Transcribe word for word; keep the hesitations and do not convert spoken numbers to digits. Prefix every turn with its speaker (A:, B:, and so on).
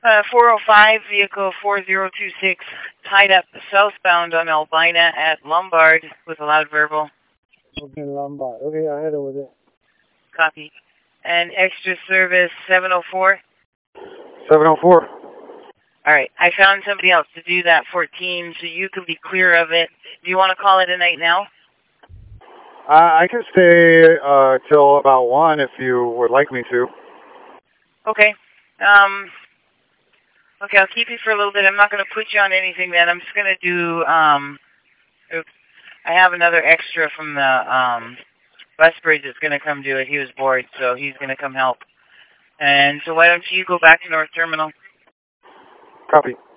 A: Uh, four oh five, vehicle four zero two six, tied up southbound on Albina at Lombard with a loud verbal.
B: Okay, Lombard. Okay, I had it with it.
A: Copy. And extra service seven oh four?
B: seven oh four.
A: All right, I found somebody else to do that fourteen, so you can be clear of it. Do you want to call it a night now?
B: Uh, I can stay uh, till about one if you would like me to.
A: Okay. Um... Okay, I'll keep you for a little bit. I'm not going to put you on anything then. I'm just going to do, um, oops, I have another extra from the um, bus bridge that's going to come do it. He was bored, so he's going to come help. And so why don't you go back to North Terminal?
B: Copy.